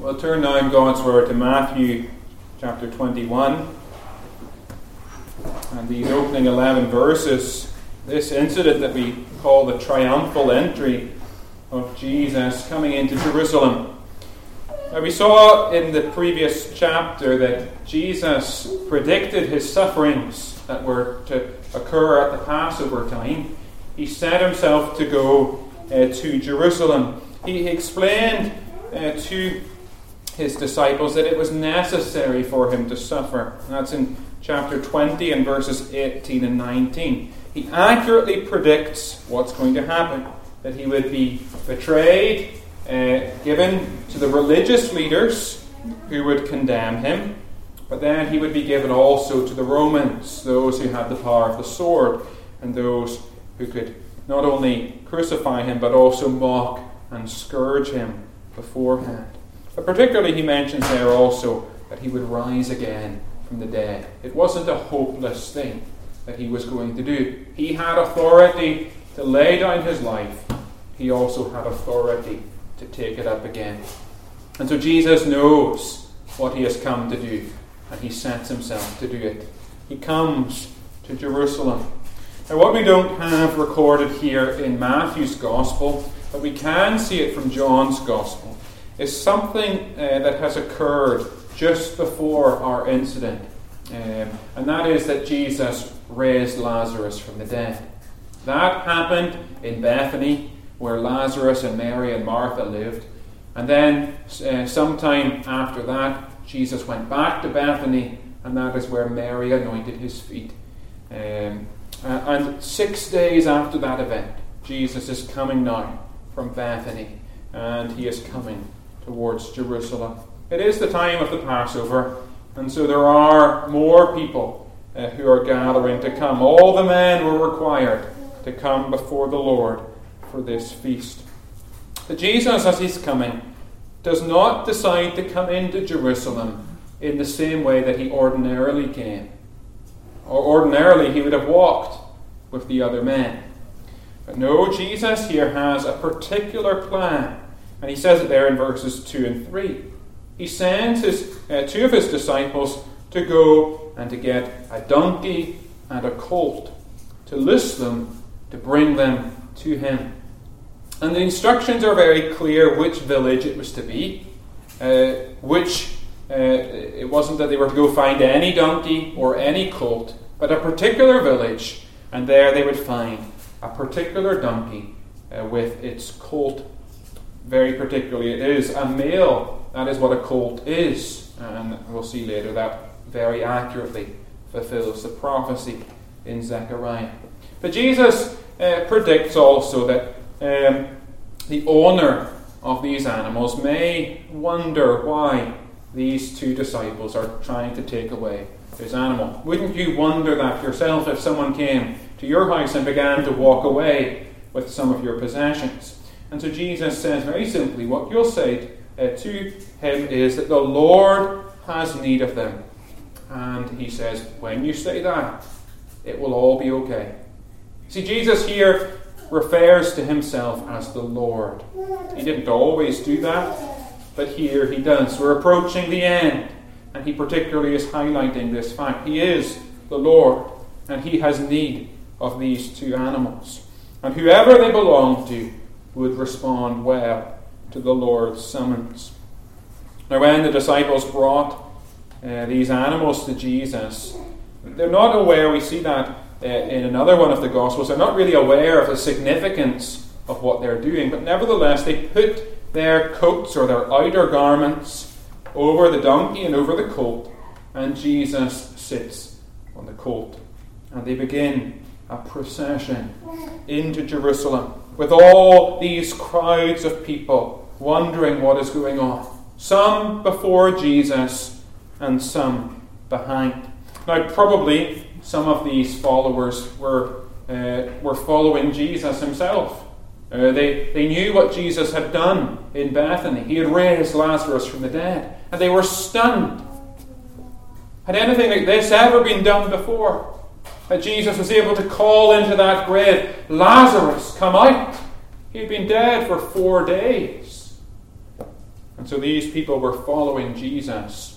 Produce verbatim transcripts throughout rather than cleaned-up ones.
We'll turn now in God's Word to Matthew chapter twenty-one. And these opening eleven verses, this incident that we call the triumphal entry of Jesus coming into Jerusalem. Now we saw in the previous chapter that Jesus predicted his sufferings that were to occur at the Passover time. He set himself to go uh, to Jerusalem. He explained uh, to his disciples that it was necessary for him to suffer. And that's in chapter twenty and verses eighteen and nineteen. He accurately predicts what's going to happen. That he would be betrayed, uh, given to the religious leaders who would condemn him. But then he would be given also to the Romans, those who had the power of the sword, and those who could not only crucify him, but also mock and scourge him beforehand. But particularly he mentions there also that he would rise again from the dead. It wasn't a hopeless thing that he was going to do. He had authority to lay down his life. He also had authority to take it up again. And so Jesus knows what he has come to do, and he sets himself to do it. He comes to Jerusalem. Now what we don't have recorded here in Matthew's Gospel, but we can see it from John's Gospel, is something uh, that has occurred just before our incident. Um, and that is that Jesus raised Lazarus from the dead. That happened in Bethany, where Lazarus and Mary and Martha lived. And then uh, sometime after that, Jesus went back to Bethany, and that is where Mary anointed his feet. Um, and six days after that event, Jesus is coming now from Bethany, and he is coming towards Jerusalem. It is the time of the Passover, and so there are more people uh, who are gathering to come. All the men were required to come before the Lord for this feast. But Jesus, as he's coming, does not decide to come into Jerusalem in the same way that he ordinarily came. Or ordinarily he would have walked with the other men. But no, Jesus here has a particular plan. And he says it there in verses two and three. He sends his, uh, two of his disciples to go and to get a donkey and a colt, to loose them, to bring them to him. And the instructions are very clear which village it was to be. Uh, which, uh, it wasn't that they were to go find any donkey or any colt, but a particular village, and there they would find a particular donkey uh, with its colt. Very particularly, it is a male. That is what a colt is. And we'll see later that very accurately fulfills the prophecy in Zechariah. But Jesus uh, predicts also that um, the owner of these animals may wonder why these two disciples are trying to take away his animal. Wouldn't you wonder that yourself if someone came to your house and began to walk away with some of your possessions? And so Jesus says very simply, what you'll say uh, to him is that the Lord has need of them. And he says, when you say that, it will all be okay. See, Jesus here refers to himself as the Lord. He didn't always do that, but here he does. We're approaching the end, and he particularly is highlighting this fact. He is the Lord, and he has need of these two animals. And whoever they belong to would respond well to the Lord's summons. Now, when the disciples brought uh, these animals to Jesus, they're not aware, we see that uh, in another one of the Gospels, they're not really aware of the significance of what they're doing, but nevertheless they put their coats or their outer garments over the donkey and over the colt, and Jesus sits on the colt. And they begin a procession into Jerusalem, with all these crowds of people wondering what is going on. Some before Jesus and some behind. Now, probably some of these followers were uh, were following Jesus himself. Uh, they, they knew what Jesus had done in Bethany. He had raised Lazarus from the dead. And they were stunned. Had anything like this ever been done before? That Jesus was able to call into that grave, Lazarus, come out. He had been dead for four days. And And so these people were following Jesus.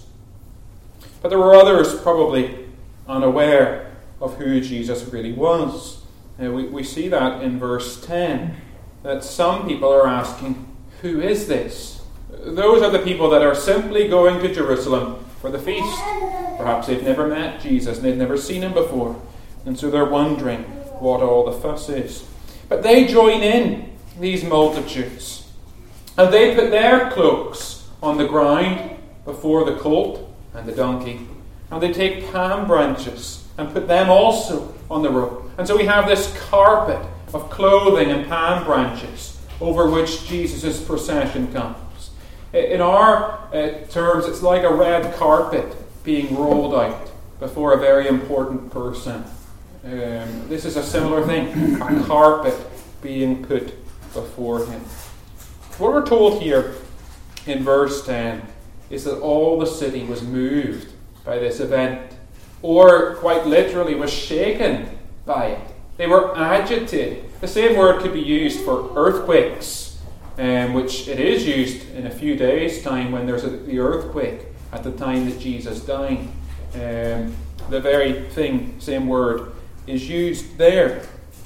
But there were others probably unaware of who Jesus really was. Uh, we, we see that in verse ten, that some people are asking, who is this? Those are the people that are simply going to Jerusalem for the feast. Perhaps they've never met Jesus and they've never seen him before. And so they're wondering what all the fuss is. But they join in these multitudes. And they put their cloaks on the ground before the colt and the donkey. And they take palm branches and put them also on the road. And so we have this carpet of clothing and palm branches over which Jesus' procession comes. In our uh, terms, it's like a red carpet being rolled out before a very important person. Um, this is a similar thing, a carpet being put before him. What we're told here in verse ten is that all the city was moved by this event, or quite literally was shaken by it. They were agitated. The same word could be used for earthquakes, um, which it is used in a few days' time when there's a, the earthquake at the time that Jesus died. Um, the very thing, same word, is used there.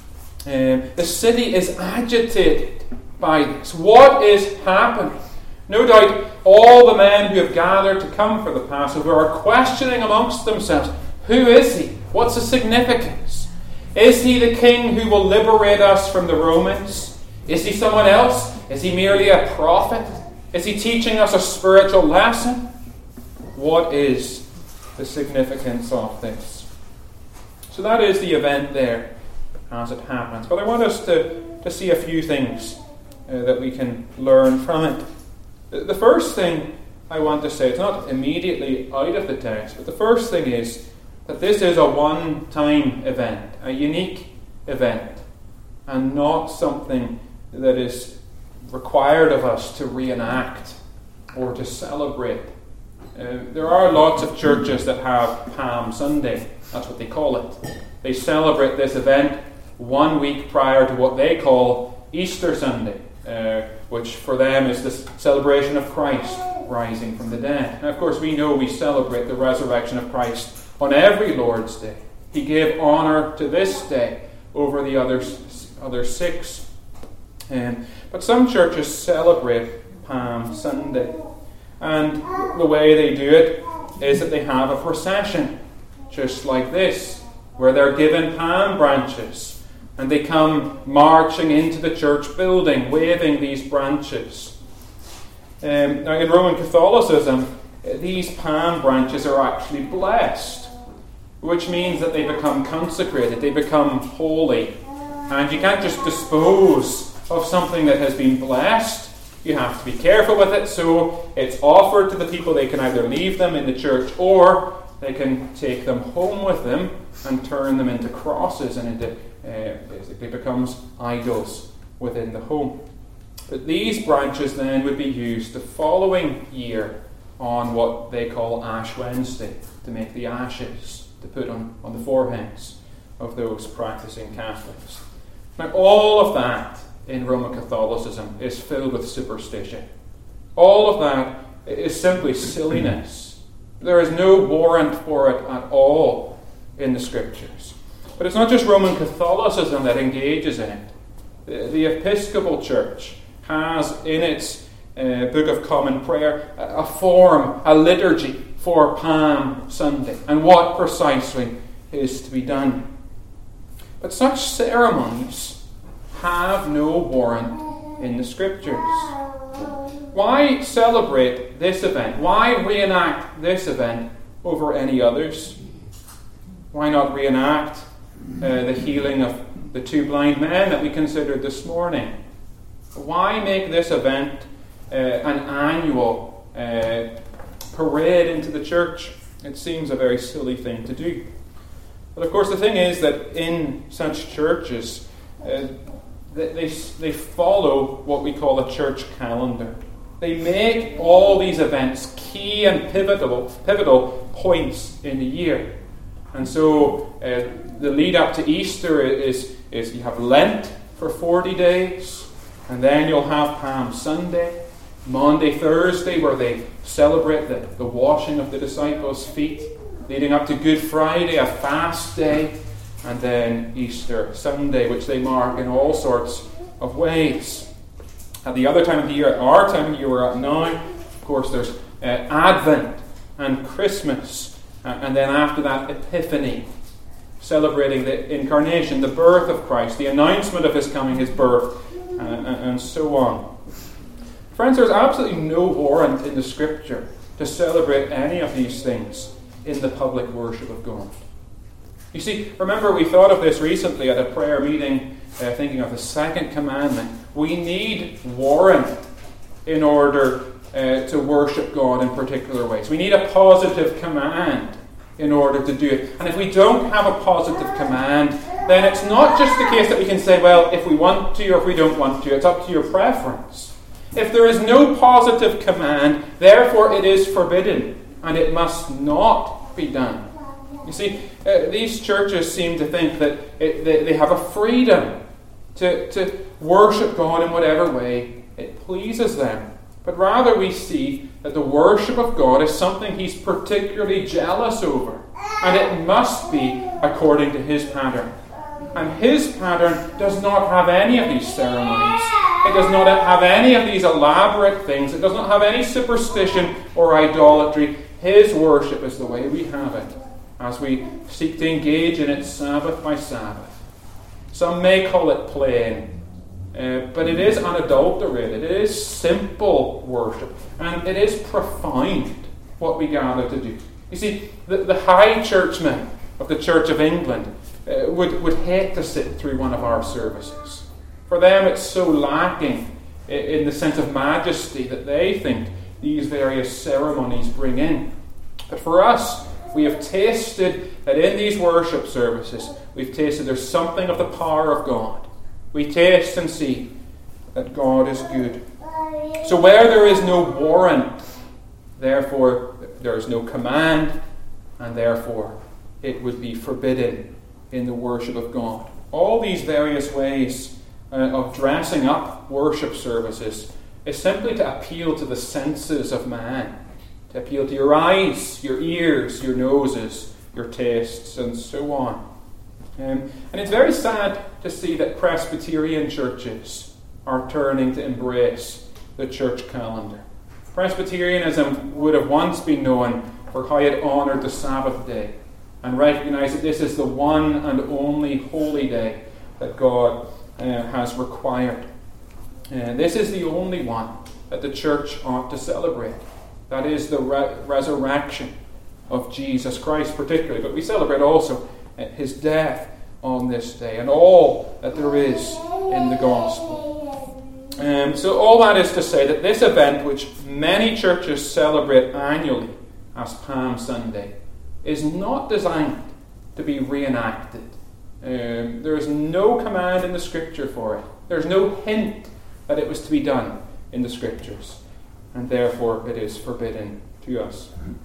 Um, the city is agitated by this. What is happening? No doubt all the men who have gathered to come for the Passover are questioning amongst themselves, who is he? What's the significance? Is he the king who will liberate us from the Romans? Is he someone else? Is he merely a prophet? Is he teaching us a spiritual lesson? What is the significance of this? So that is the event there as it happens. But I want us to, to see a few things uh, that we can learn from it. The, the first thing I want to say, it's not immediately out of the text, but the first thing is that this is a one-time event, a unique event, and not something that is required of us to reenact or to celebrate. Uh, there are lots of churches that have Palm Sunday. That's what they call it. They celebrate this event one week prior to what they call Easter Sunday, uh, which for them is the celebration of Christ rising from the dead. And of course we know we celebrate the resurrection of Christ on every Lord's Day. He gave honour to this day over the other, other six. Um, but some churches celebrate Palm Sunday. And the way they do it is that they have a procession, just like this, where they're given palm branches and they come marching into the church building, waving these branches. Um, now, in Roman Catholicism, these palm branches are actually blessed, which means that they become consecrated, they become holy. And you can't just dispose of something that has been blessed. You have to be careful with it, so it's offered to the people. They can either leave them in the church or they can take them home with them and turn them into crosses and into uh, basically becomes idols within the home. But these branches then would be used the following year on what they call Ash Wednesday, to make the ashes to put on, on the foreheads of those practicing Catholics. Now all of that in Roman Catholicism is filled with superstition. All of that is simply silliness. There is no warrant for it at all in the Scriptures. But it's not just Roman Catholicism that engages in it. The, the Episcopal Church has in its uh, Book of Common Prayer a, a form, a liturgy for Palm Sunday and what precisely is to be done. But such ceremonies have no warrant in the Scriptures. Why celebrate this event? Why reenact this event over any others? Why not reenact uh, the healing of the two blind men that we considered this morning? Why make this event uh, an annual uh, parade into the church? It seems a very silly thing to do. But of course the thing is that in such churches, uh, They, they, they follow what we call a church calendar. They make all these events key and pivotal, pivotal points in the year. And so uh, the lead up to Easter is, is you have Lent for forty days, and then you'll have Palm Sunday, Maundy Thursday, where they celebrate the, the washing of the disciples' feet, leading up to Good Friday, a fast day, and then Easter Sunday, which they mark in all sorts of ways. At the other time of the year, at our time of the year we're at now, of course, there's uh, Advent and Christmas, uh, and then after that, Epiphany, celebrating the incarnation, the birth of Christ, the announcement of his coming, his birth, uh, and, and so on. Friends, there's absolutely no warrant in the Scripture to celebrate any of these things in the public worship of God. You see, remember we thought of this recently at a prayer meeting, uh, thinking of the second commandment. We need warrant in order uh, to worship God in particular ways. We need a positive command in order to do it. And if we don't have a positive command, then it's not just the case that we can say, well, if we want to or if we don't want to, it's up to your preference. If there is no positive command, therefore it is forbidden, and it must not be done. You see, uh, these churches seem to think that it, they, they have a freedom to, to worship God in whatever way it pleases them. But rather we see that the worship of God is something he's particularly jealous over, and it must be according to his pattern. And his pattern does not have any of these ceremonies. It does not have any of these elaborate things. It does not have any superstition or idolatry. His worship is the way we have it, as we seek to engage in it Sabbath by Sabbath. Some may call it plain, uh, but it is unadulterated. It is simple worship, and it is profound what we gather to do. You see, the, the high churchmen of the Church of England uh, would, would hate to sit through one of our services. For them it's so lacking in the sense of majesty that they think these various ceremonies bring in. But for us, we have tasted that in these worship services, we've tasted there's something of the power of God. We taste and see that God is good. So where there is no warrant, therefore there is no command, and therefore it would be forbidden in the worship of God. All these various ways uh, of dressing up worship services is simply to appeal to the senses of man, to appeal to your eyes, your ears, your noses, your tastes, and so on. Um, and it's very sad to see that Presbyterian churches are turning to embrace the church calendar. Presbyterianism would have once been known for how it honoured the Sabbath day and recognised that this is the one and only holy day that God uh, has required. Uh, this is the only one that the church ought to celebrate. That is the re- resurrection of Jesus Christ particularly. But we celebrate also uh, his death on this day and all that there is in the gospel. Um, so all that is to say that this event, which many churches celebrate annually as Palm Sunday, is not designed to be reenacted. Um, there is no command in the Scripture for it. There's no hint that it was to be done in the Scriptures, and therefore it is forbidden to us.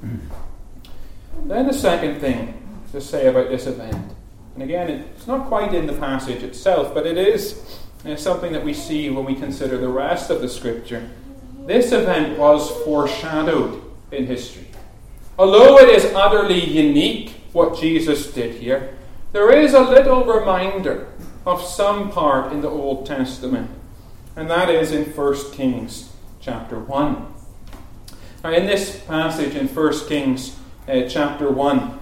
Then the second thing to say about this event, and again it's not quite in the passage itself, but it is uh, something that we see when we consider the rest of the Scripture. This event was foreshadowed in history. Although it is utterly unique what Jesus did here, there is a little reminder of some part in the Old Testament, and that is in First Kings chapter one. Now in this passage in First Kings uh, chapter one,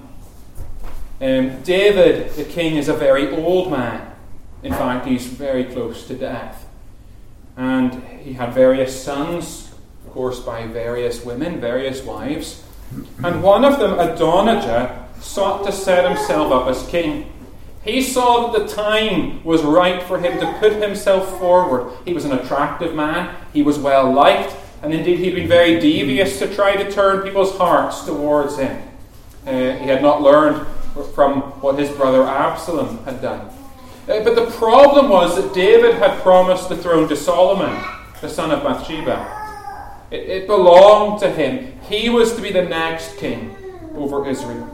um, David the king is a very old man. In fact, he's very close to death. And he had various sons, of course by various women, various wives. And one of them, Adonijah, sought to set himself up as king. He saw that the time was right for him to put himself forward. He was an attractive man, he was well liked, and indeed he'd been very devious to try to turn people's hearts towards him. Uh, he had not learned from what his brother Absalom had done. Uh, but the problem was that David had promised the throne to Solomon, the son of Bathsheba. It, it belonged to him. He was to be the next king over Israel.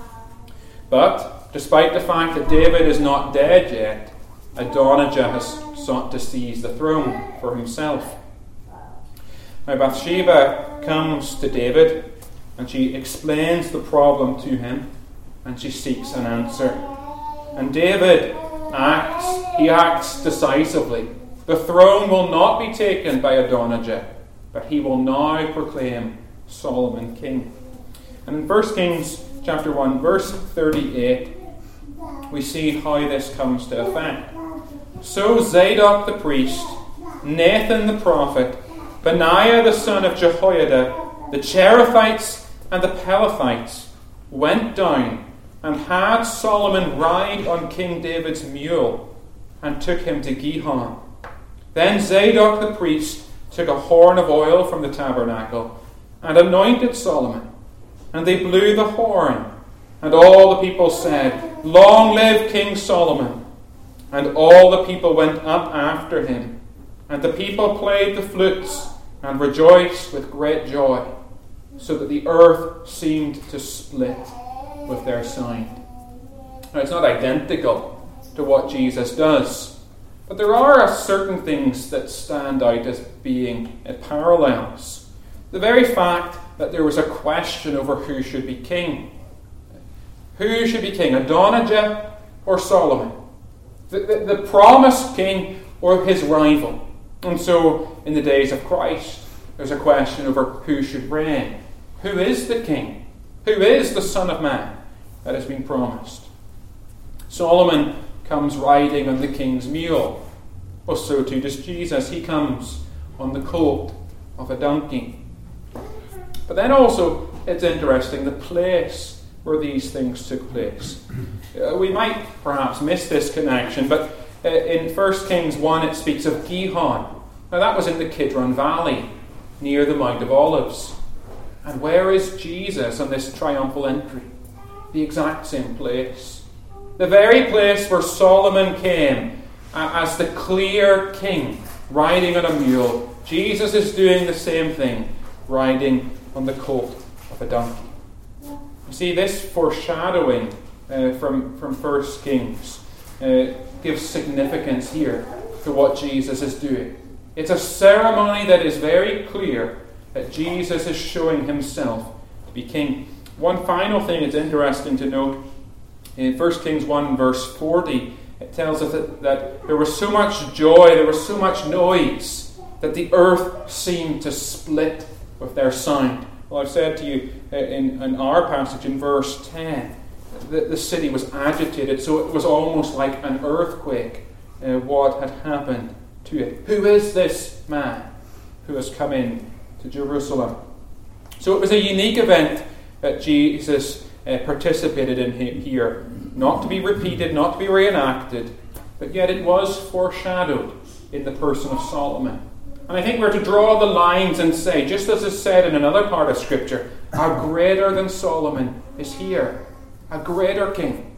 But, despite the fact that David is not dead yet, Adonijah has sought to seize the throne for himself. Now Bathsheba comes to David and she explains the problem to him and she seeks an answer. And David acts, he acts decisively. The throne will not be taken by Adonijah, but he will now proclaim Solomon king. And in First Kings chapter one, verse thirty-eight, we see how this comes to effect. So Zadok the priest, Nathan the prophet, Benaiah the son of Jehoiada, the Cherethites and the Pelethites went down and had Solomon ride on King David's mule and took him to Gihon. Then Zadok the priest took a horn of oil from the tabernacle and anointed Solomon. And they blew the horn, and all the people said, Long live King Solomon! And all the people went up after him. And the people played the flutes and rejoiced with great joy, so that the earth seemed to split with their sound. Now, it's not identical to what Jesus does, but there are certain things that stand out as being parallels. The very fact that there was a question over who should be king. Who should be king, Adonijah or Solomon? The, the, the promised king or his rival? And so, in the days of Christ, there's a question over who should reign. Who is the king? Who is the Son of Man that has been promised? Solomon comes riding on the king's mule. Well, so too does Jesus. He comes on the colt of a donkey. But then also, it's interesting, the place where these things took place. Uh, we might perhaps miss this connection, but uh, in First Kings one it speaks of Gihon. Now that was in the Kidron Valley, near the Mount of Olives. And where is Jesus on this triumphal entry? The exact same place. The very place where Solomon came uh, as the clear king, riding on a mule. Jesus is doing the same thing, riding on the colt of a donkey. You see, this foreshadowing uh, from, from First Kings uh, gives significance here to what Jesus is doing. It's a ceremony that is very clear that Jesus is showing himself to be king. One final thing that's interesting to note, in First Kings one verse forty, it tells us that, that there was so much joy, there was so much noise, that the earth seemed to split with their sound. Well, I've said to you uh, in, in our passage in verse ten, that the city was agitated, so it was almost like an earthquake, uh, what had happened to it. Who is this man who has come in to Jerusalem? So it was a unique event that Jesus uh, participated in here, not to be repeated, not to be reenacted, but yet it was foreshadowed in the person of Solomon. And I think we're to draw the lines and say, just as is said in another part of Scripture, a greater than Solomon is here, a greater king.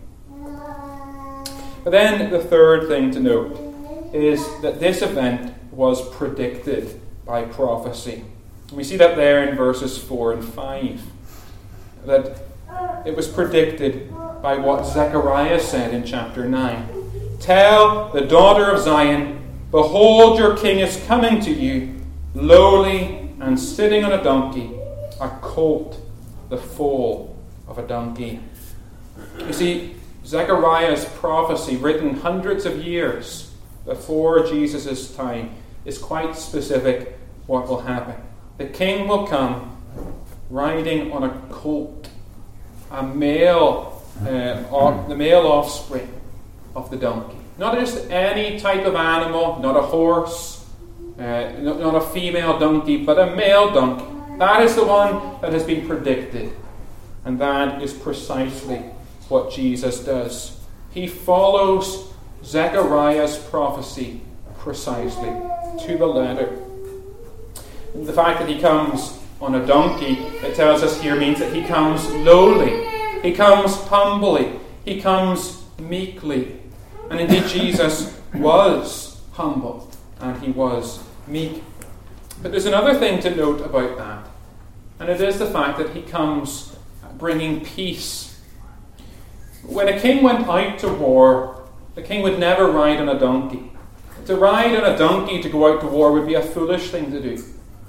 But then the third thing to note is that this event was predicted by prophecy. We see that there in verses four and five, that it was predicted by what Zechariah said in chapter nine. Tell the daughter of Zion, behold, your king is coming to you, lowly and sitting on a donkey, a colt, the foal of a donkey. You see, Zechariah's prophecy, written hundreds of years before Jesus' time, is quite specific what will happen. The king will come riding on a colt, a male, uh, the male offspring of the donkey. Not just any type of animal, not a horse, uh, not, not a female donkey, but a male donkey. That is the one that has been predicted. And that is precisely what Jesus does. He follows Zechariah's prophecy precisely to the letter. And the fact that he comes on a donkey, it tells us here, means that he comes lowly. He comes humbly. He comes meekly. And indeed, Jesus was humble and he was meek. But there's another thing to note about that, and it is the fact that he comes bringing peace. When a king went out to war, the king would never ride on a donkey. To ride on a donkey to go out to war would be a foolish thing to do.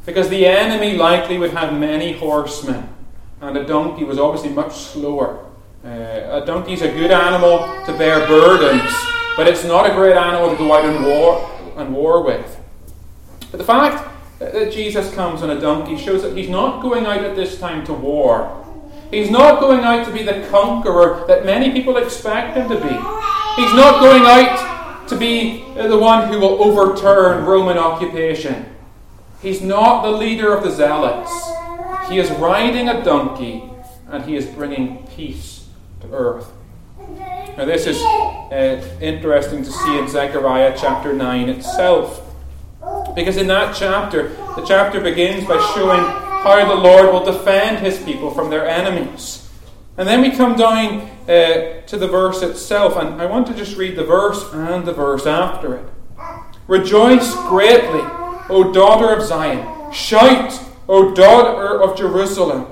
because the enemy likely would have many horsemen, and a donkey was obviously much slower. Uh, a donkey's a good animal to bear burdens, but it's not a great animal to go out and war, and war with. But the fact that Jesus comes on a donkey shows that he's not going out at this time to war. He's not going out to be the conqueror that many people expect him to be. He's not going out to be the one who will overturn Roman occupation. He's not the leader of the zealots. He is riding a donkey, and he is bringing peace to earth. Now this is uh, interesting to see in Zechariah chapter nine itself. Because in that chapter, the chapter begins by showing how the Lord will defend his people from their enemies. And then we come down uh, to the verse itself, and I want to just read the verse and the verse after it. Rejoice greatly, O daughter of Zion. Shout, O daughter of Jerusalem.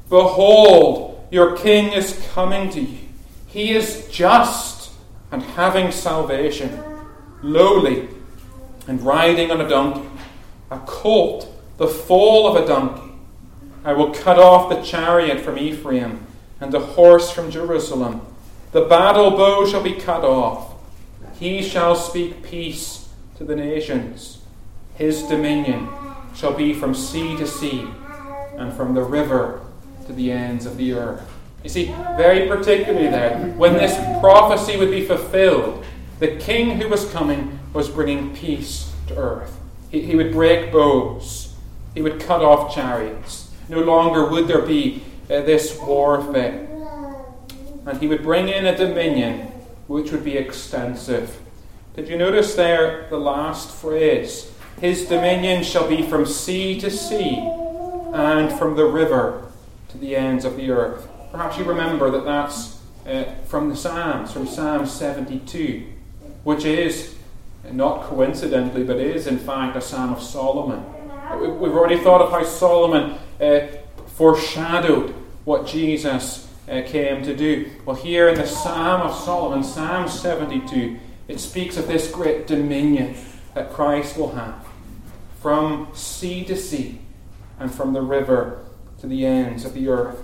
Behold, your king is coming to you. He is just and having salvation, lowly and riding on a donkey, a colt, the foal of a donkey. I will cut off the chariot from Ephraim and the horse from Jerusalem. The battle bow shall be cut off. He shall speak peace to the nations. His dominion shall be from sea to sea and from the river to the ends of the earth. You see, very particularly there, when this prophecy would be fulfilled, the king who was coming was bringing peace to earth. He, he would break bows. He would cut off chariots. No longer would there be uh, this warfare. And he would bring in a dominion which would be extensive. Did you notice there the last phrase? His dominion shall be from sea to sea and from the river to the ends of the earth. Perhaps you remember that that's uh, from the Psalms, from Psalm seventy-two, which is, not coincidentally, but is in fact a Psalm of Solomon. We've already thought of how Solomon uh, foreshadowed what Jesus uh, came to do. Well, here in the Psalm of Solomon, Psalm seventy-two, it speaks of this great dominion that Christ will have from sea to sea and from the river to the ends of the earth.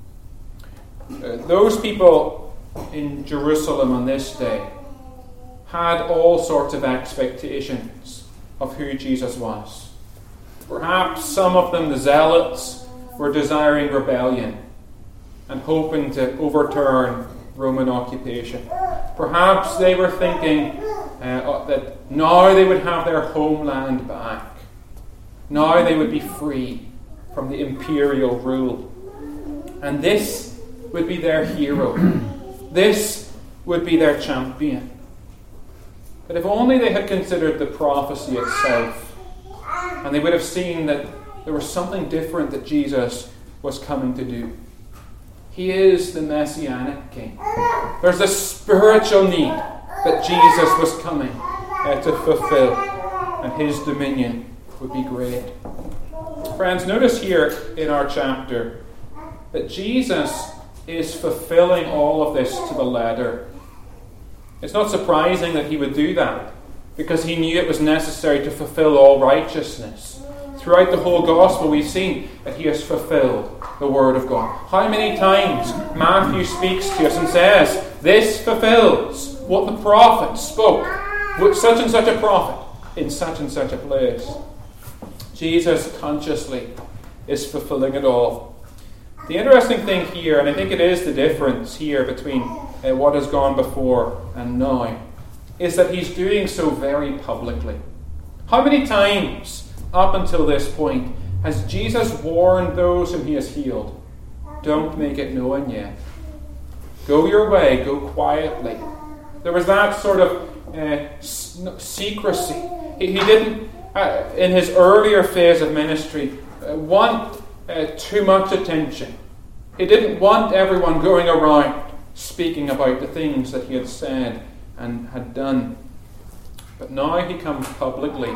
Uh, those people in Jerusalem on this day had all sorts of expectations of who Jesus was. Perhaps some of them, the zealots, were desiring rebellion and hoping to overturn Roman occupation. Perhaps they were thinking uh, that now they would have their homeland back. Now they would be free from the imperial rule. And this would be their hero. This would be their champion. But if only they had considered the prophecy itself, and they would have seen that there was something different that Jesus was coming to do. He is the Messianic King. There's a spiritual need that Jesus was coming uh, to fulfill, and his dominion would be great. Friends, notice here in our chapter that Jesus is fulfilling all of this to the letter. It's not surprising that he would do that, because he knew it was necessary to fulfill all righteousness. Throughout the whole gospel, we've seen that he has fulfilled the word of God. How many times Matthew speaks to us and says, this fulfills what the prophet spoke with such and such a prophet in such and such a place. Jesus consciously is fulfilling it all. The interesting thing here, and I think it is the difference here between uh, what has gone before and now, is that he's doing so very publicly. How many times up until this point has Jesus warned those whom he has healed? Don't make it known yet. Go your way, go quietly. There was that sort of uh, secrecy. He, he didn't, uh, in his earlier phase of ministry, uh, want uh, too much attention. He didn't want everyone going around speaking about the things that he had said and had done. But now he comes publicly.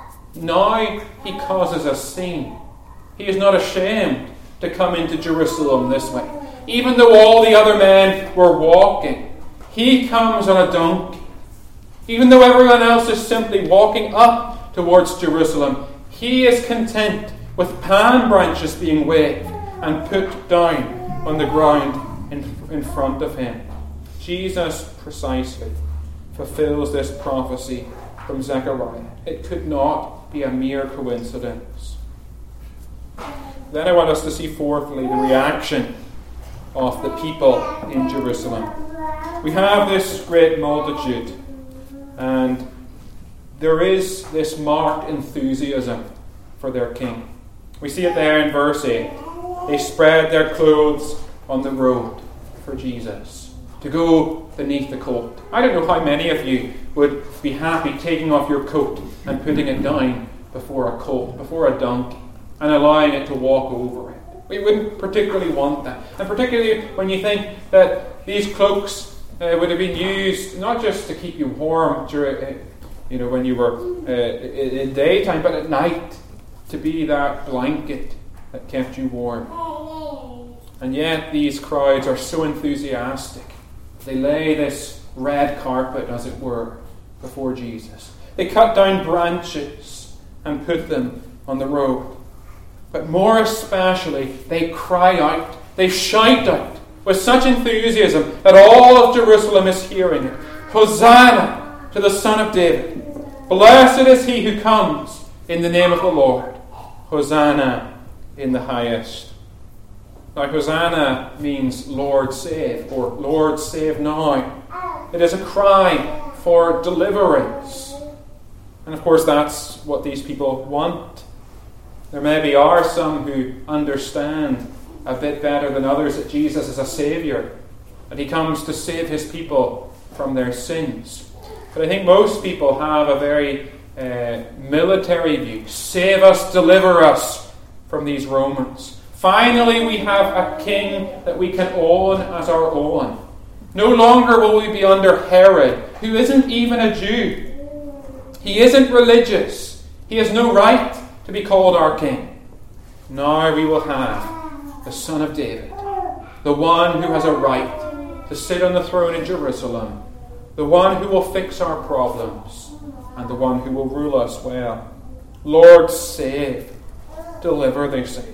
Now he causes a scene. He is not ashamed to come into Jerusalem this way. Even though all the other men were walking, he comes on a donkey. Even though everyone else is simply walking up towards Jerusalem, He is content with palm branches being waved and put down on the ground in, in front of him. Jesus precisely fulfills this prophecy from Zechariah. It could not be a mere coincidence. Then I want us to see fourthly the reaction of the people in Jerusalem. We have this great multitude, and there is this marked enthusiasm for their king. We see it there in verse eight. They spread their clothes on the road for Jesus to go beneath the colt. I don't know how many of you would be happy taking off your coat and putting it down before a colt, before a donkey, and allowing it to walk over it. We wouldn't particularly want that. And particularly when you think that these cloaks uh, would have been used not just to keep you warm during, uh, you know, when you were uh, in daytime, but at night, to be that blanket that kept you warm. And yet these crowds are so enthusiastic. They lay this red carpet, as it were, before Jesus. They cut down branches and put them on the road. But more especially, they cry out, they shout out with such enthusiasm that all of Jerusalem is hearing it. Hosanna to the Son of David. Blessed is he who comes in the name of the Lord. Hosanna in the highest. Now, Hosanna means Lord save, or Lord save now. It is a cry for deliverance. And of course that's what these people want. There maybe are some who understand a bit better than others that Jesus is a Saviour, that he comes to save his people from their sins. But I think most people have a very uh, military view. Save us, deliver us from these Romans. Finally, we have a king that we can own as our own. No longer will we be under Herod, who isn't even a Jew. He isn't religious. He has no right to be called our king. Now we will have the Son of David, the one who has a right to sit on the throne in Jerusalem, the one who will fix our problems, and the one who will rule us well. Lord, save, deliver, they say.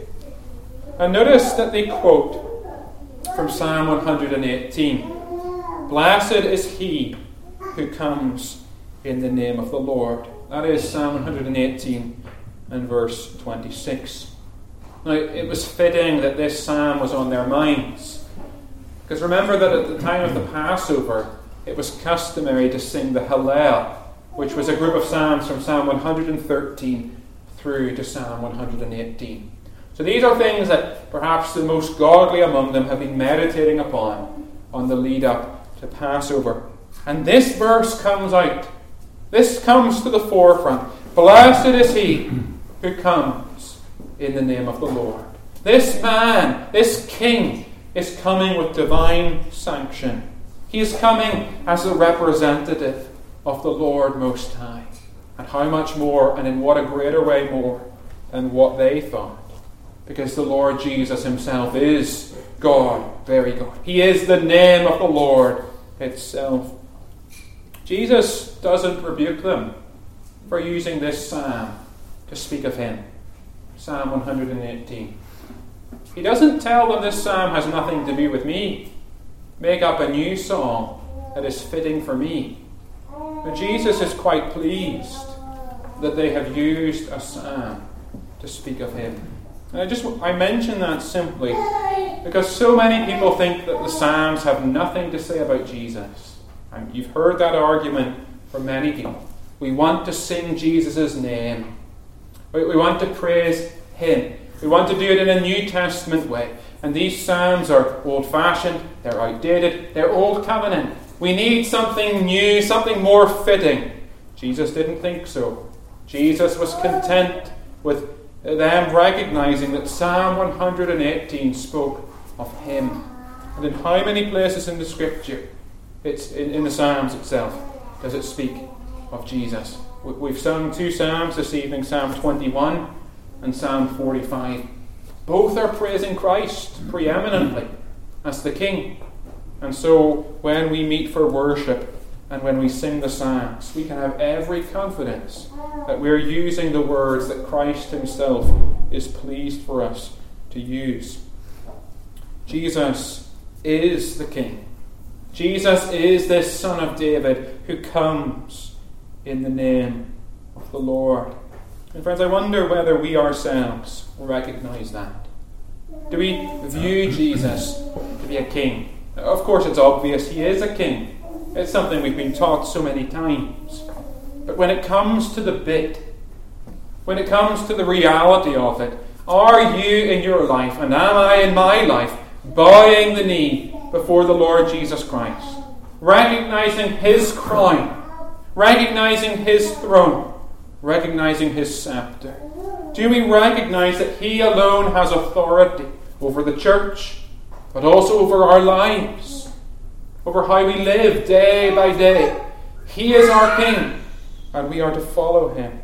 And notice that they quote from Psalm one hundred eighteen. Blessed is he who comes in the name of the Lord. That is Psalm one hundred eighteen and verse twenty-six. Now, it was fitting that this psalm was on their minds. Because remember that at the time of the Passover, it was customary to sing the Hallel, which was a group of psalms from Psalm one hundred thirteen through to Psalm one hundred eighteen. So these are things that perhaps the most godly among them have been meditating upon on the lead up to Passover. And this verse comes out. This comes to the forefront. Blessed is he who comes in the name of the Lord. This man, this king, is coming with divine sanction. He is coming as the representative of the Lord Most High. And how much more, and in what a greater way more, than what they thought. Because the Lord Jesus himself is God, very God. He is the name of the Lord itself. Jesus doesn't rebuke them for using this psalm to speak of him. Psalm one hundred eighteen. He doesn't tell them this psalm has nothing to do with me. Make up a new song that is fitting for me. But Jesus is quite pleased that they have used a psalm to speak of him. And I just I mention that simply because so many people think that the Psalms have nothing to say about Jesus. And you've heard that argument from many people. We want to sing Jesus' name. We want to praise him. We want to do it in a New Testament way. And these Psalms are old-fashioned, they're outdated, they're old covenant. We need something new, something more fitting. Jesus didn't think so. Jesus was content with them recognizing that Psalm one hundred eighteen spoke of him. And in how many places in the Scripture, it's in, in the Psalms itself, does it speak of Jesus? We've sung two Psalms this evening, Psalm twenty-one and Psalm forty-five. Both are praising Christ preeminently as the King. And so when we meet for worship, and when we sing the Psalms, we can have every confidence that we're using the words that Christ himself is pleased for us to use. Jesus is the King. Jesus is this Son of David who comes in the name of the Lord. And friends, I wonder whether we ourselves recognize that. Do we view Jesus to be a king? Of course, it's obvious he is a king. It's something we've been taught so many times. But when it comes to the bit, when it comes to the reality of it, are you in your life, and am I in my life, bowing the knee before the Lord Jesus Christ, recognizing his crown, recognizing his throne, recognizing his scepter? Do we recognize that he alone has authority over the church, but also over our lives, over how we live day by day? He is our King, and we are to follow him.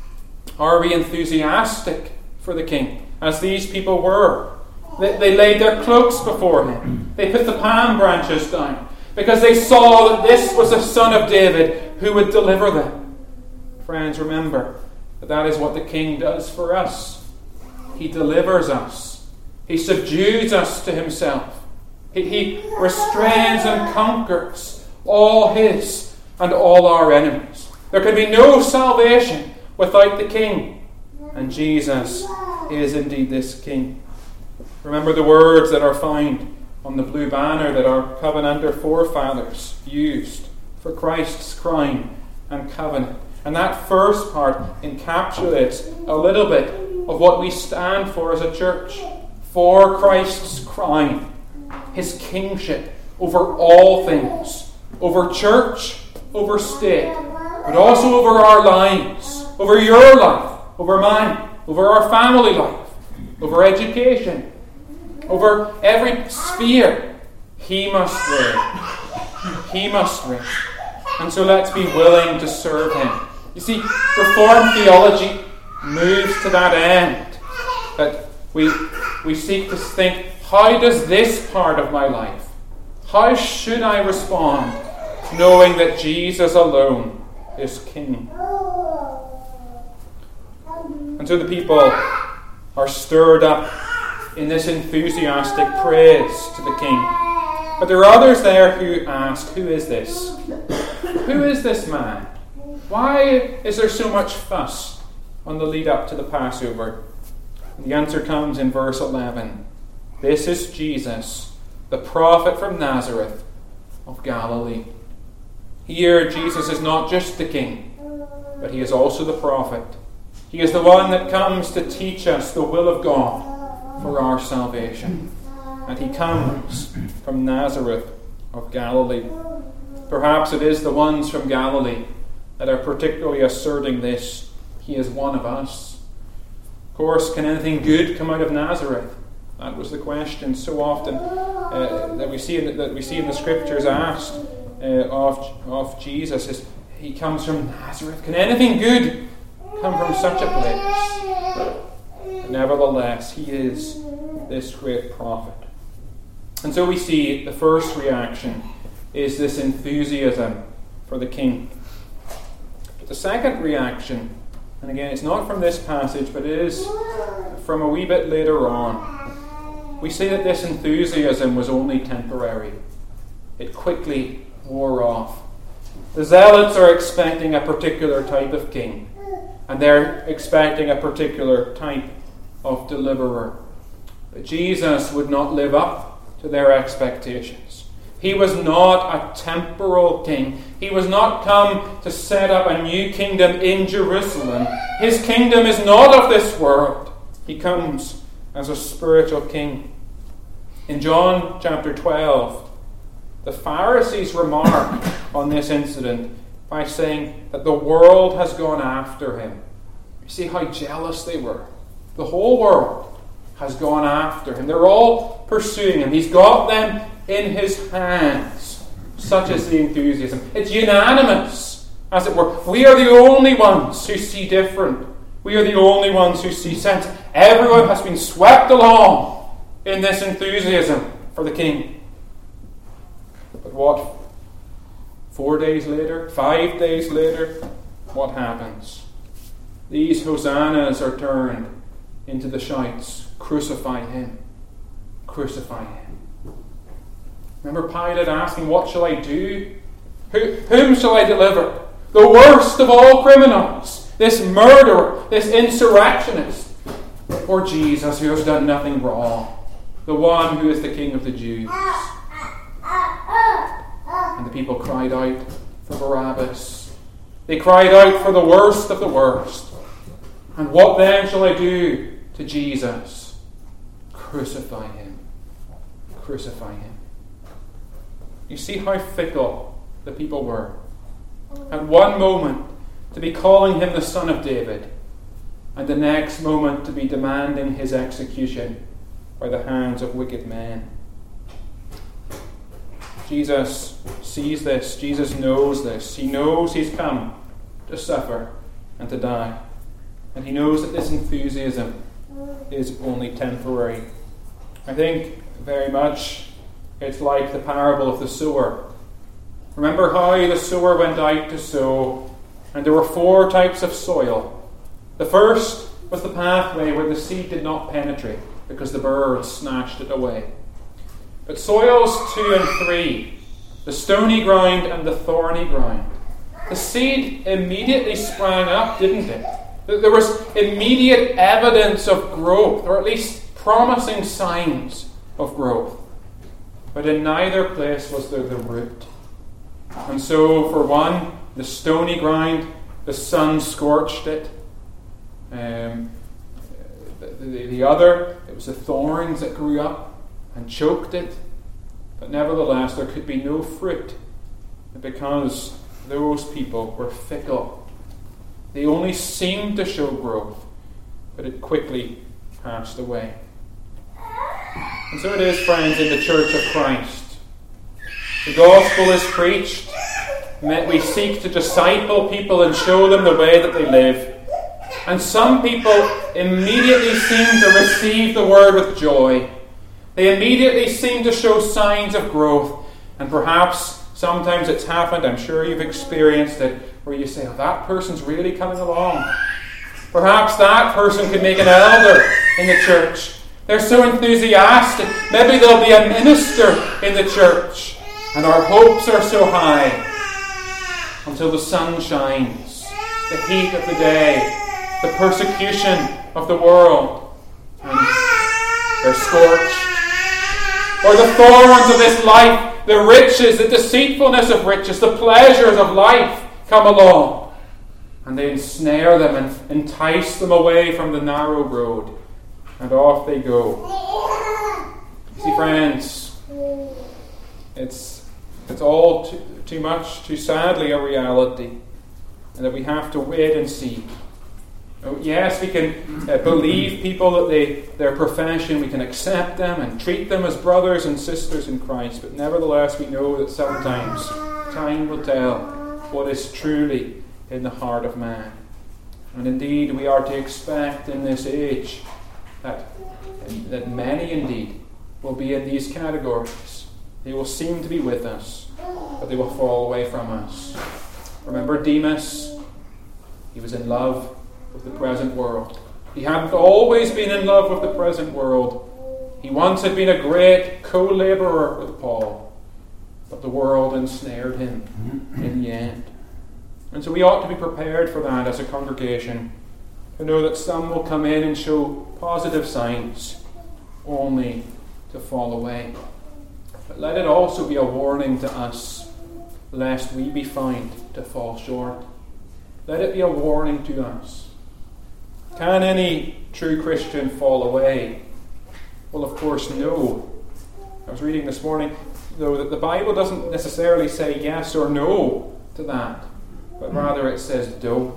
Are we enthusiastic for the King, as these people were? They, they laid their cloaks before him. They put the palm branches down, because they saw that this was the Son of David who would deliver them. Friends, remember that that is what the King does for us. He delivers us. He subdues us to himself. He, he restrains and conquers all his and all our enemies. There can be no salvation without the King. And Jesus is indeed this King. Remember the words that are found on the blue banner that our Covenanter forefathers used for Christ's crown and covenant. And that first part encapsulates a little bit of what we stand for as a church. For Christ's crown, his kingship over all things, over church, over state, but also over our lives, over your life, over mine, over our family life, over education, over every sphere. He must reign. He must reign. And so let's be willing to serve him. You see, Reformed theology moves to that end, that we we seek to think, how does this part of my life, how should I respond, knowing that Jesus alone is King? And so the people are stirred up in this enthusiastic praise to the King. But there are others there who ask, who is this? Who is this man? Why is there so much fuss on the lead up to the Passover? And the answer comes in verse eleven. This is Jesus, the prophet from Nazareth of Galilee. Here, Jesus is not just the King, but he is also the prophet. He is the one that comes to teach us the will of God for our salvation. And he comes from Nazareth of Galilee. Perhaps it is the ones from Galilee that are particularly asserting this. He is one of us. Of course, can anything good come out of Nazareth? That was the question so often uh, that we see in, that we see in the Scriptures asked uh, of, of Jesus. Is, he comes from Nazareth. Can anything good come from such a place? But nevertheless, he is this great prophet. And so we see the first reaction is this enthusiasm for the King. But the second reaction, and again it's not from this passage, but it is from a wee bit later on, we see that this enthusiasm was only temporary. It quickly wore off. The zealots are expecting a particular type of king, and they're expecting a particular type of deliverer. But Jesus would not live up to their expectations. He was not a temporal king. He was not come to set up a new kingdom in Jerusalem. His kingdom is not of this world. He comes as a spiritual king. In John chapter twelve, the Pharisees remark on this incident by saying that the world has gone after him. You see how jealous they were. The whole world has gone after him. They're all pursuing him. He's got them in his hands. Such is the enthusiasm. It's unanimous, as it were. We are the only ones who see different. We are the only ones who see sense. Everyone has been swept along in this enthusiasm for the King. But what Four days later, five days later, what happens? These hosannas are turned into the shouts, crucify him, crucify him. Remember Pilate asking, what shall I do? Who, whom shall I deliver? The worst of all criminals, this murderer, this insurrectionist, or Jesus, who has done nothing wrong, the one who is the King of the Jews? And the people cried out for Barabbas. They cried out for the worst of the worst. And what then shall I do to Jesus? Crucify him. Crucify him. You see how fickle the people were. At one moment, to be calling him the Son of David, and the next moment to be demanding his execution by the hands of wicked men. Jesus sees this. Jesus knows this. He knows he's come to suffer and to die. And he knows that this enthusiasm is only temporary. I think very much it's like the parable of the sower. Remember how the sower went out to sow, and there were four types of soil. The first was the pathway where the seed did not penetrate because the birds snatched it away. But soils two and three, the stony ground and the thorny ground, the seed immediately sprang up, didn't it? There was immediate evidence of growth, or at least promising signs of growth. But in neither place was there the root. And so, for one, the stony ground, the sun scorched it. Um, the, the, the other, it was the thorns that grew up and choked it. But nevertheless, there could be no fruit because those people were fickle. They only seemed to show growth, but it quickly passed away. And so it is, friends, in the Church of Christ. The gospel is preached. We seek to disciple people and show them the way that they live. And some people immediately seem to receive the word with joy. They immediately seem to show signs of growth. And perhaps sometimes it's happened, I'm sure you've experienced it, where you say, oh, that person's really coming along. Perhaps that person could make an elder in the church. They're so enthusiastic. Maybe they'll be a minister in the church. And our hopes are so high until the sun shines, the heat of the day, the persecution of the world, and they're scorched. Or the thorns of this life, the riches, the deceitfulness of riches, the pleasures of life come along, and they ensnare them and entice them away from the narrow road, and off they go. You see, friends, it's it's all too, too much, too sadly, a reality, and that we have to wait and see. Oh, yes, we can uh, believe people that they their profession, we can accept them and treat them as brothers and sisters in Christ, but nevertheless we know that sometimes time will tell what is truly in the heart of man. And indeed, we are to expect in this age that, that many indeed will be in these categories. They will seem to be with us, but they will fall away from us. Remember Demas? He was in love with the present world. He hadn't always been in love with the present world. He once had been a great co-laborer with Paul, but the world ensnared him in the end. And so we ought to be prepared for that as a congregation, to know that some will come in and show positive signs, only to fall away. But let it also be a warning to us, lest we be found to fall short. Let it be a warning to us. Can any true Christian fall away? Well, of course, no. I was reading this morning, though, that the Bible doesn't necessarily say yes or no to that, but rather it says don't.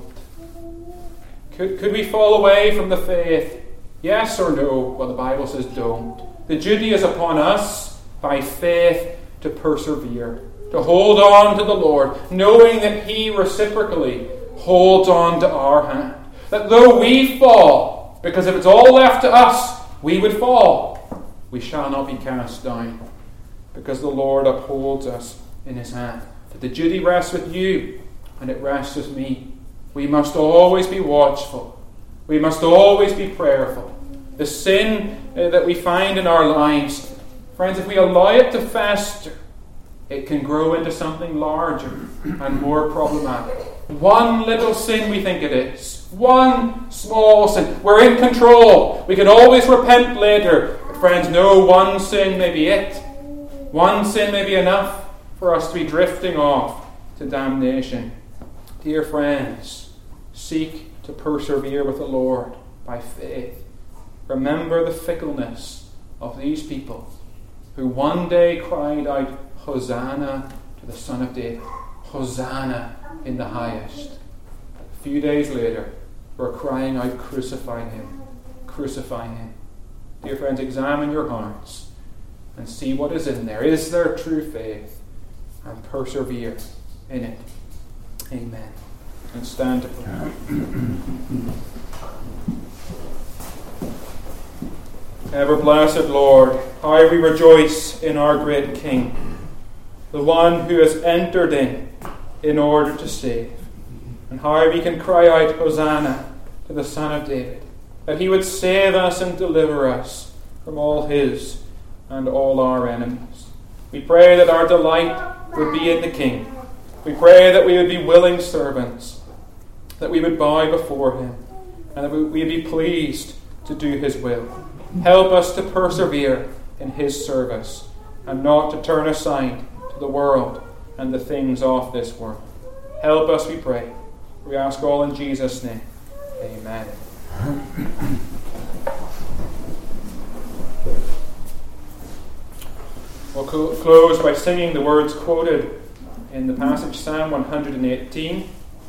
Could, could we fall away from the faith? Yes or no? Well, the Bible says don't. The duty is upon us by faith to persevere, to hold on to the Lord, knowing that He reciprocally holds on to our hand. That though we fall, because if it's all left to us, we would fall, we shall not be cast down, because the Lord upholds us in His hand. But the duty rests with you, and it rests with me. We must always be watchful. We must always be prayerful. The sin uh, that we find in our lives, friends, if we allow it to fester, it can grow into something larger and more problematic. One little sin we think it is. One small sin. We're in control. We can always repent later. But friends, no, one sin may be it. One sin may be enough for us to be drifting off to damnation. Dear friends, seek to persevere with the Lord by faith. Remember the fickleness of these people who one day cried out, Hosanna to the Son of David. Hosanna in the highest. A few days later, we're crying out, crucify him. Crucify him. Dear friends, examine your hearts and see what is in there. Is there true faith? And persevere in it. Amen. And stand to pray. Ever blessed Lord, how we rejoice in our great King, the one who has entered in in order to save, and how we can cry out, Hosanna to the Son of David, that he would save us and deliver us from all his and all our enemies. We pray that our delight would be in the King. We pray that we would be willing servants, that we would bow before him, and that we would be pleased to do his will. Help us to persevere in his service, and not to turn aside to the world and the things of this world. Help us, we pray. We ask all in Jesus' name. Amen. We'll co- close by singing the words quoted in the passage, Psalm one hundred eighteen.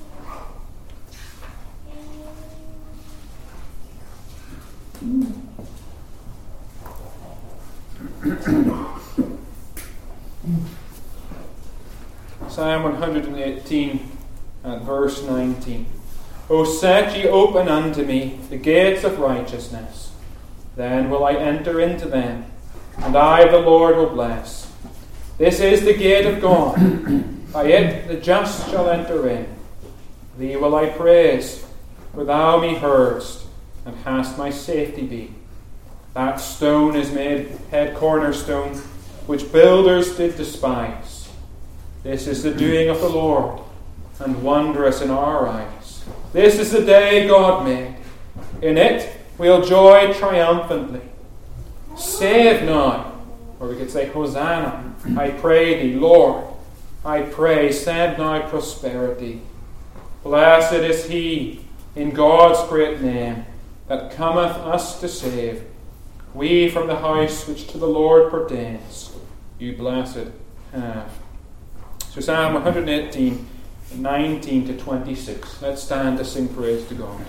Psalm one hundred eighteen and verse nineteen. O set ye open unto me the gates of righteousness, then will I enter into them, and I the Lord will bless. This is the gate of God, by it the just shall enter in. Thee will I praise, for thou me heardest, and hast my safety be. That stone is made head cornerstone, which builders did despise. This is the doing of the Lord, and wondrous in our eyes. This is the day God made. In it we'll joy triumphantly. Save now, or we could say, Hosanna, I pray thee, Lord. I pray, send now prosperity. Blessed is he, in God's great name, that cometh us to save. We from the house which to the Lord pertains, you blessed have. So Psalm one hundred eighteen, nineteen to twenty-six. Let's stand to sing praise to God.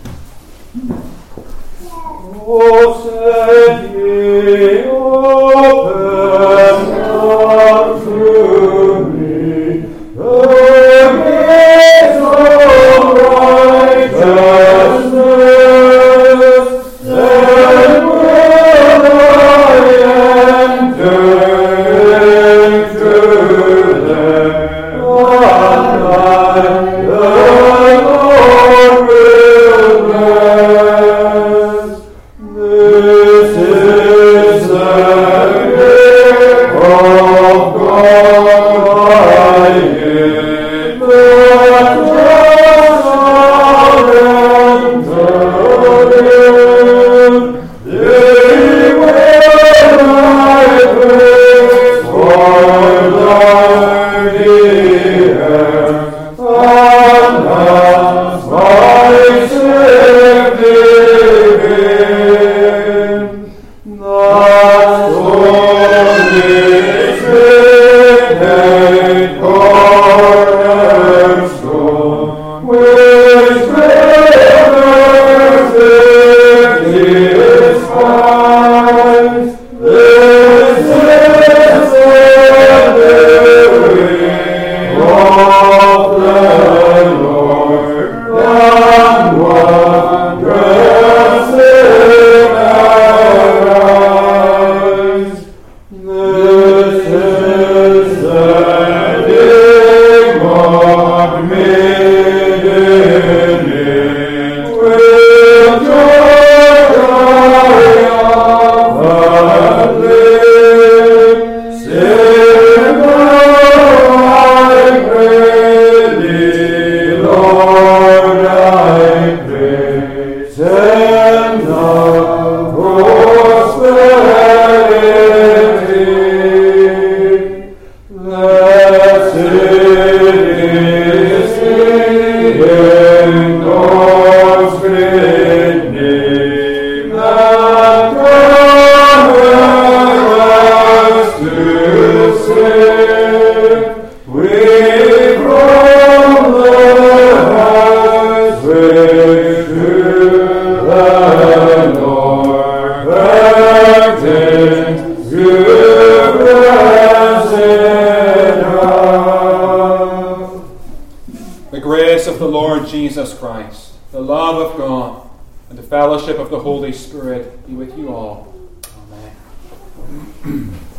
O set ye open unto me the gates of righteousness, then will I enter into them, and I, the Lord, will bless. This is the gift of God, I give the trust of Him. They will I praise for thy dear, and as my safety in that stone is made cornerstone, which builders did despise. This is the doing of the Lord, and wondrous in our Jesus Christ, the love of God, and the fellowship of the Holy Spirit be with you all. Amen.